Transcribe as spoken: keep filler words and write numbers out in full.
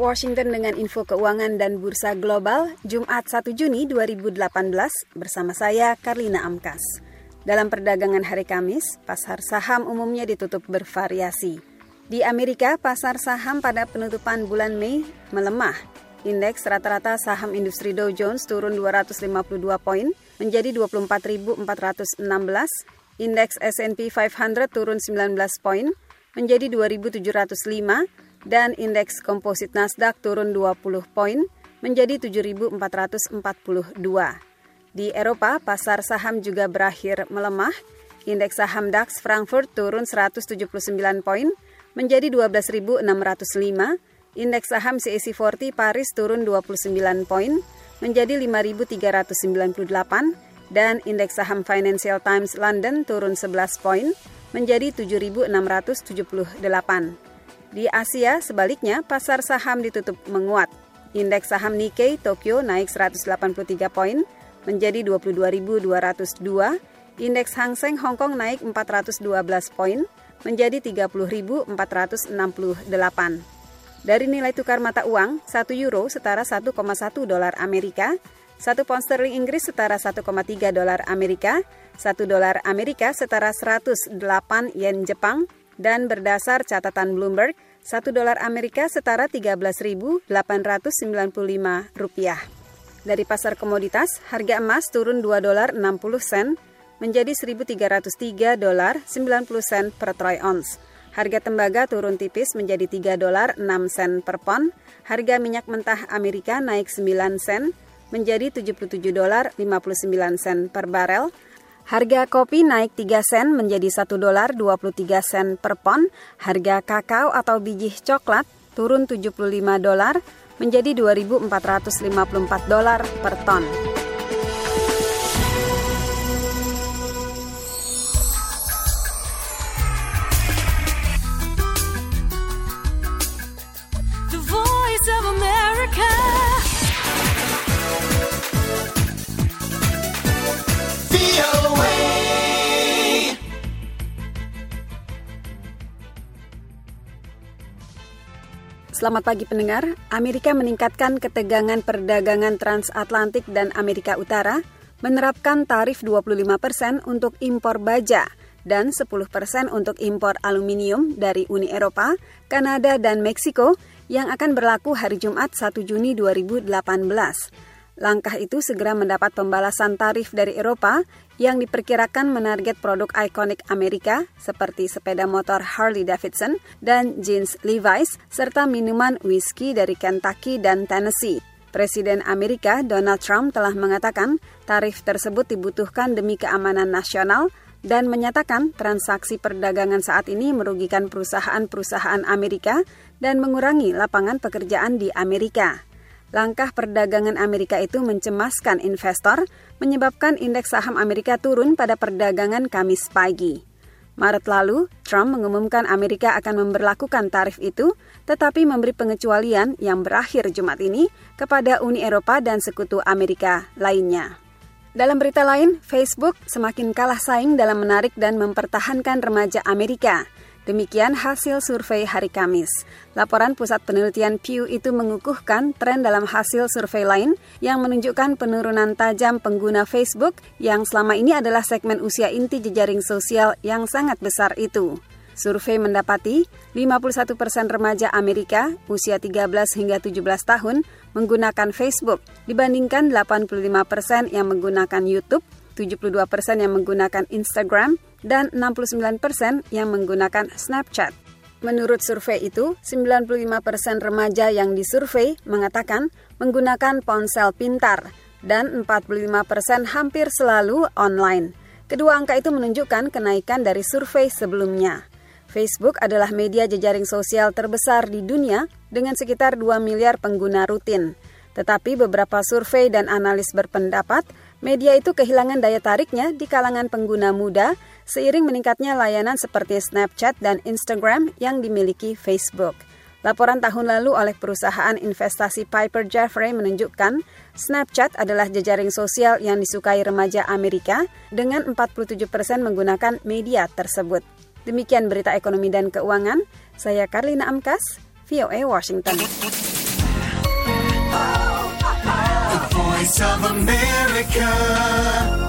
Washington dengan info keuangan dan bursa global Jumat satu Juni dua ribu delapan belas bersama saya Karlina Amkas. Dalam perdagangan hari Kamis, pasar saham umumnya ditutup bervariasi. Di Amerika, pasar saham pada penutupan bulan Mei melemah. Indeks rata-rata saham industri Dow Jones turun dua ratus lima puluh dua poin menjadi dua puluh empat ribu empat ratus enam belas. Indeks S and P lima ratus turun sembilan belas poin menjadi dua ribu tujuh ratus lima. Dan indeks komposit Nasdaq turun dua puluh poin menjadi tujuh ribu empat ratus empat puluh dua. Di Eropa, pasar saham juga berakhir melemah. Indeks saham DAX Frankfurt turun seratus tujuh puluh sembilan poin menjadi dua belas ribu enam ratus lima. Indeks saham C A C empat puluh Paris turun dua puluh sembilan poin menjadi lima ribu tiga ratus sembilan puluh delapan. Dan indeks saham Financial Times London turun sebelas poin menjadi tujuh ribu enam ratus tujuh puluh delapan. Di Asia, sebaliknya, pasar saham ditutup menguat. Indeks saham Nikkei Tokyo naik seratus delapan puluh tiga poin menjadi dua puluh dua ribu dua ratus dua. Indeks Hang Seng Hong Kong naik empat ratus dua belas poin menjadi tiga puluh ribu empat ratus enam puluh delapan. Dari nilai tukar mata uang, satu euro setara satu koma satu dolar Amerika, satu pound sterling Inggris setara satu koma tiga dolar Amerika, satu dolar Amerika setara seratus delapan yen Jepang, dan berdasar catatan Bloomberg, satu dolar Amerika setara tiga belas ribu delapan ratus sembilan puluh lima rupiah. Dari pasar komoditas, harga emas turun dua dolar enam puluh sen menjadi seribu tiga ratus tiga dolar sembilan puluh sen per troy ounce. Harga tembaga turun tipis menjadi tiga dolar enam sen per pon. Harga minyak mentah Amerika naik sembilan sen menjadi tujuh puluh tujuh dolar lima puluh sembilan sen per barel. Harga kopi naik tiga sen menjadi satu dolar dua puluh tiga sen per pon. Harga kakao atau biji coklat turun tujuh puluh lima dolar menjadi dua ribu empat ratus lima puluh empat dolar per ton. The Voice of America. Selamat pagi pendengar. Amerika meningkatkan ketegangan perdagangan transatlantik dan Amerika Utara, menerapkan tarif dua puluh lima persen untuk impor baja dan sepuluh persen untuk impor aluminium dari Uni Eropa, Kanada, dan Meksiko yang akan berlaku hari Jumat satu Juni dua ribu delapan belas. Langkah itu segera mendapat pembalasan tarif dari Eropa yang diperkirakan menarget produk ikonik Amerika seperti sepeda motor Harley-Davidson dan jeans Levi's serta minuman whisky dari Kentucky dan Tennessee. Presiden Amerika Donald Trump telah mengatakan tarif tersebut dibutuhkan demi keamanan nasional dan menyatakan transaksi perdagangan saat ini merugikan perusahaan-perusahaan Amerika dan mengurangi lapangan pekerjaan di Amerika. Langkah perdagangan Amerika itu mencemaskan investor, menyebabkan indeks saham Amerika turun pada perdagangan Kamis pagi. Maret lalu, Trump mengumumkan Amerika akan memberlakukan tarif itu, tetapi memberi pengecualian yang berakhir Jumat ini kepada Uni Eropa dan sekutu Amerika lainnya. Dalam berita lain, Facebook semakin kalah saing dalam menarik dan mempertahankan remaja Amerika. Demikian hasil survei hari Kamis. Laporan Pusat Penelitian Pew itu mengukuhkan tren dalam hasil survei lain yang menunjukkan penurunan tajam pengguna Facebook yang selama ini adalah segmen usia inti jejaring sosial yang sangat besar itu. Survei mendapati lima puluh satu persen remaja Amerika usia tiga belas hingga tujuh belas tahun menggunakan Facebook dibandingkan delapan puluh lima persen yang menggunakan YouTube, tujuh puluh dua persen yang menggunakan Instagram, dan enam puluh sembilan persen yang menggunakan Snapchat. Menurut survei itu, sembilan puluh lima persen remaja yang disurvei mengatakan menggunakan ponsel pintar dan empat puluh lima persen hampir selalu online. Kedua angka itu menunjukkan kenaikan dari survei sebelumnya. Facebook adalah media jejaring sosial terbesar di dunia dengan sekitar dua miliar pengguna rutin. Tetapi beberapa survei dan analis berpendapat media itu kehilangan daya tariknya di kalangan pengguna muda seiring meningkatnya layanan seperti Snapchat dan Instagram yang dimiliki Facebook. Laporan tahun lalu oleh perusahaan investasi Piper Jaffray menunjukkan Snapchat adalah jejaring sosial yang disukai remaja Amerika dengan empat puluh tujuh persen menggunakan media tersebut. Demikian berita ekonomi dan keuangan. Saya Karlina Amkas, V O A Washington. Voice of America.